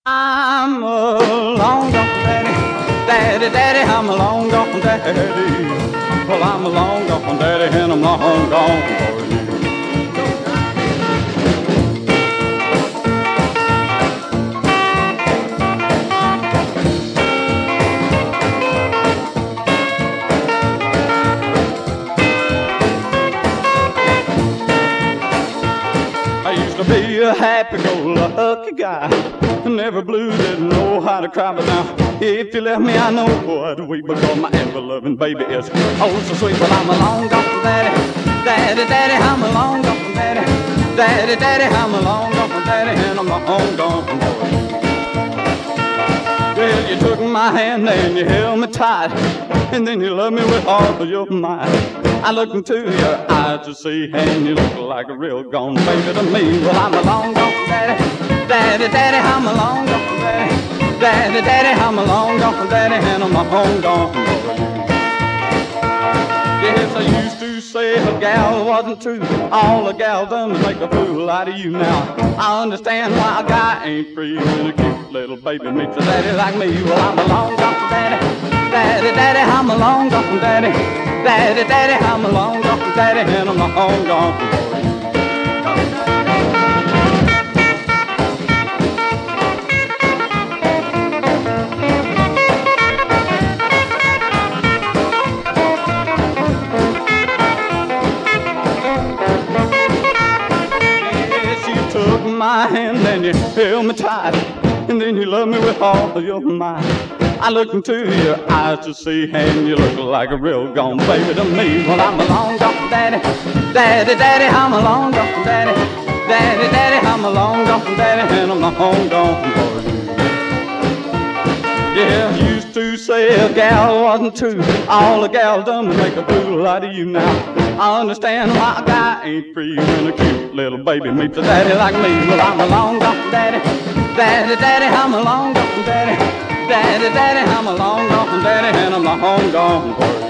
I'm a long gone daddy, daddy, daddy, I'm a long gone daddy. Well, I'm a long gone daddy and I'm long gone for you. I used to be a happy-go-lucky guy, never blue, didn't know how to cry. But now, if you left me, I know what we become. My ever-loving baby is oh so sweet. Well, I'm a long gone daddy, daddy, daddy, I'm a long gone daddy, daddy, daddy, I'm a long gone daddy, and I'm long gone boy. Well, you took my hand and you held me tight, and then you loved me with all of your might. I looked into your eyes to see, and you look like a real gone baby to me. Well, I'm a long gone daddy, daddy, daddy, I'm a long gone daddy, daddy, daddy, I'm a long gone daddy, and I'm a home gone boy. Yes, I used to say a gal wasn't true. All a gal done was make a fool out of you. Now I understand why a guy ain't free when a cute little baby meets a daddy like me. Well, I'm a long gone daddy, daddy, daddy, I'm a long gone daddy, daddy, daddy, I'm a long gone daddy, and I'm a home gone boy. Took my hand and you held me tight, and then you loved me with all of your might. I looked into your eyes to see, and you look like a real gone baby to me. Well, I'm a long gone daddy, daddy, daddy, I'm a long gone daddy, daddy, daddy, I'm a long gone daddy, and I'm a home gone boy. Yeah, used to say a gal wasn't true. All a gal done was make a fool out of you. Now I understand why a guy ain't free when a cute little baby meets a daddy like me. Well, I'm a long gone daddy, daddy, daddy, I'm a long gone daddy, daddy, daddy, I'm a long gone daddy, and I'm a home gone boy.